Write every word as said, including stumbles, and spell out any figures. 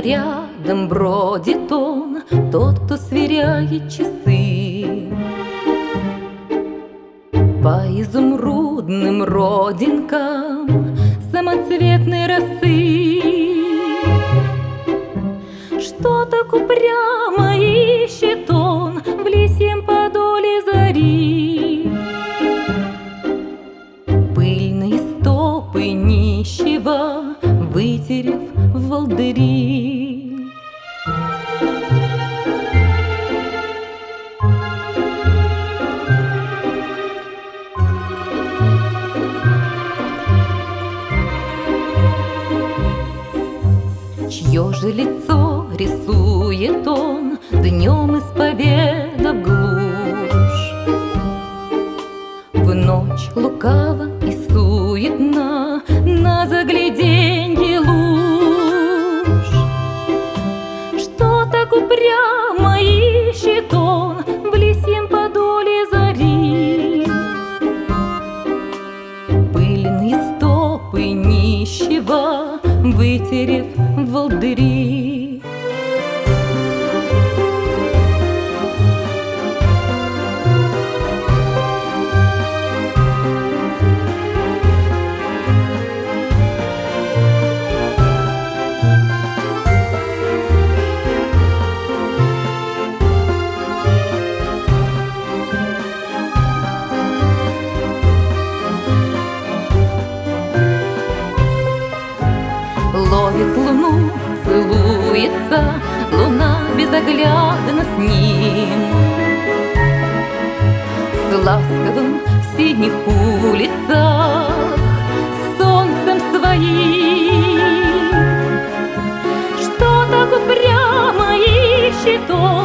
рядом бродит он, тот, кто сверяет часы по изумрудным родинкам самоцветной росы. Что так упрямо ищет он в лисьем подоле зари? Пыльные стопы нищего вытерев в волдыри. Чье же лицо рисует он днем, исповедав глушь? В ночь лукаво и суетно на загляденье луж. Что так упрямо ищет он в лисьем подоле зари? Пыльные стопы нищего вытерев в волдыри. Ловит луну, целуется луна безоглядно с ним. С ласковым в синих улицах солнцем своим. Что так упрямо ищет он